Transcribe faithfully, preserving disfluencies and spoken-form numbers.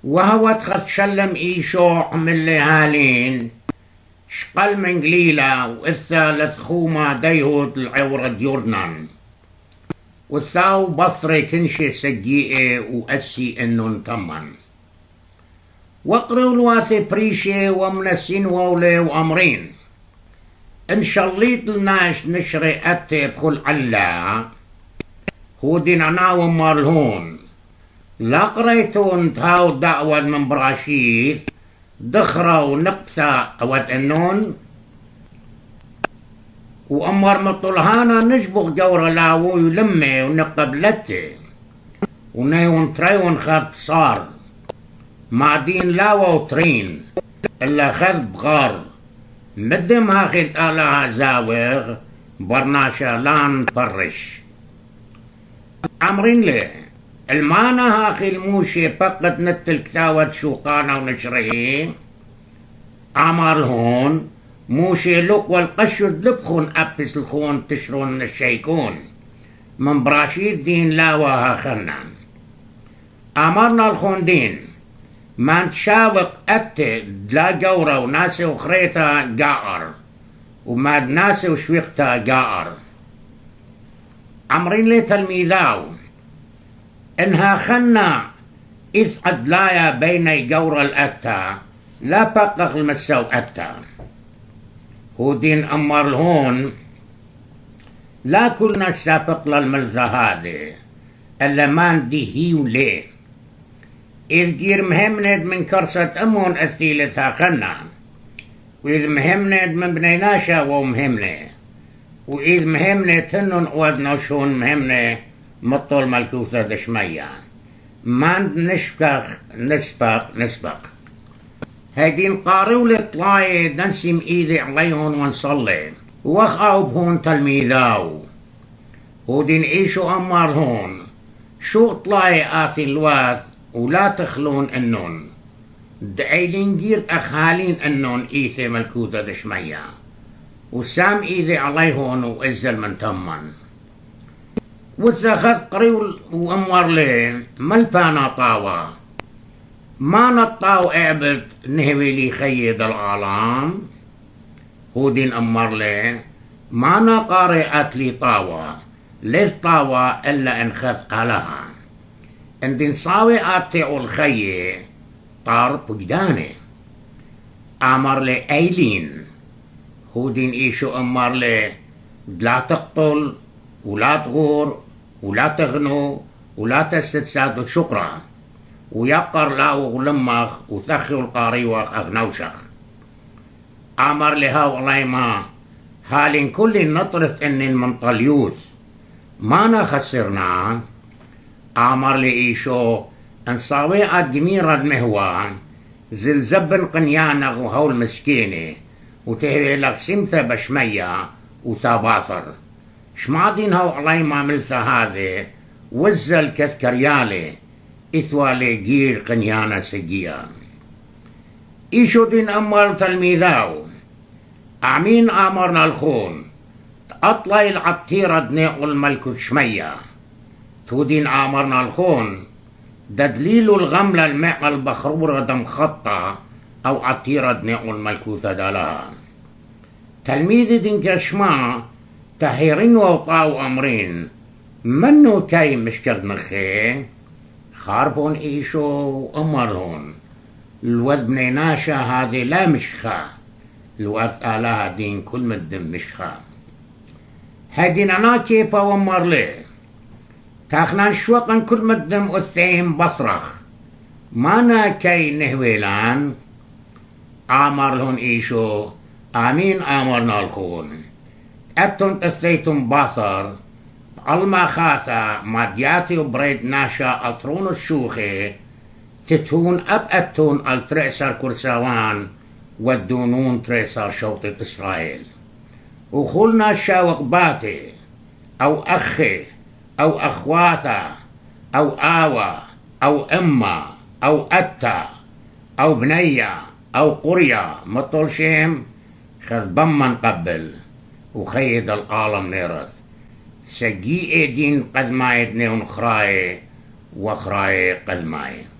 وهو تخشلم إيشوع من لهالين شقل من قليلة والثالث خوما ديهود العورة يورنان والثاو بصري كنشي سجيئة وأسي إنو انتمن وقروا الواثي بريشي ومنسين وولي وأمرين إن شليت الناش نشري أتي بخل علا هو دين عنا ومارلهون لا قريتون تهاو دعوة من براشيد دخرة ونقصة أود النون وأمر مطلهانا نشبغ جورة لاوو يلمي ونقبلتي ونيون تريون خاف صار معدين لاوو ترين إلا خذ بغار مدم هاخد آلها زاوغ برناشا لان برش عمرين لي المانا هاخي الموشي فقط نتل كتاوة شوقانا ونشريه عمر هون موشي لوك والقشد لبخون أبس الخون تشرون الشيكون من براشيد دين لاوها خنا أمرنا الخون دين ما نتشاوق أتي لا جورة وناسي وخريتا قاعر وما ناسي وشويقتا قاعر عمرين لي تلميذاو إنها خنا إذ أدلايا بين جورة الأتا لا بقق المساو أتا هو دين أمر الهون لا كلنا سابق للملذة هذه إلا ما ندي هي وليه إذ جير مهمند من كرسة أمون أثيلتها خنا وإذ مهمند من بنيناشا ومهمنة وإذ مهمنة تنن ودنا شون مهمنة مطول ملكوثة دشمية ما نشبك نسبق نسبق هيدين قارو لطلاي ننسم إيدي عليهن ونصلي وخاو بهون تلميذاو ودين إيشو أمارهون شو طلاي آتي الواث ولا تخلون أنون دعيلين جير أخالين أنون إيثي ملكوثة دشمية وسام إيدي عليهن وإزل من تمن وثخذ قريول وأمور ليه ملفانا طاوة ما نطاو اعبد نهوي لي خيد العالم هودين أمر ليه ما نقاري أتلي طاوة ليش طاوة إلا إن خذ قالها إن دين صاوي أتعو الخي طار بجداني أمر لي أيلين هودين إيشو أمر لي لا تقتل ولا تغور ولا تغنو ولا تستساد شكرا ويقر لاو غلمخ وثخي القاريوخ أغنوشخ أمر لها والله ما هالين كل نطرت إن المنطليوث ما نخسرنا أمر لي إيشو أن صاويقات جميرة المهوان زلزبن قنيانغ وهول مسكينة وتهوي لك سمتة بشمية وتاباثر شمادين هو علي ما ملثة هذه وزل كذكريالي إثوالي جير قنيانا سجيا إيشو دين أمر تلميذاو أمين أمرنا الخون أطلع العطيرة دنيق الملك شمية تودين أمرنا الخون ددليل الغملة الماء البخرورة دم خطة أو عطيرة دنيق الملكوثة دالها تلميذ دين كشما تهيرين وطاو أمرين منو كاي مشكد نخي خاربون إيشو أمرهن الود بنيناشا هذه لا مشخة الود آلها دين كل مدن مشخة هادين أنا كيفا ومر لي تاخنان شوقا كل مدن أثيم بصرخ مانا كاي نهويلان آمرهن إيشو آمين آمرنا الخون أتون تثيتم باثر علما خاتا مادياتي وبريد ناشا أطرون الشوخي تتون أب أتون التريسر كرساوان والدونون تريسر شوطة إسرائيل وخلنا شاوق باتي أو أخي أو أخواتا أو آوى أو إما أو أتا أو بنية أو قرية مطول شيم خذ بمن قبل وخيد العالم نيرث سجيء دين قد ما يدني خراي وخراي قد ماي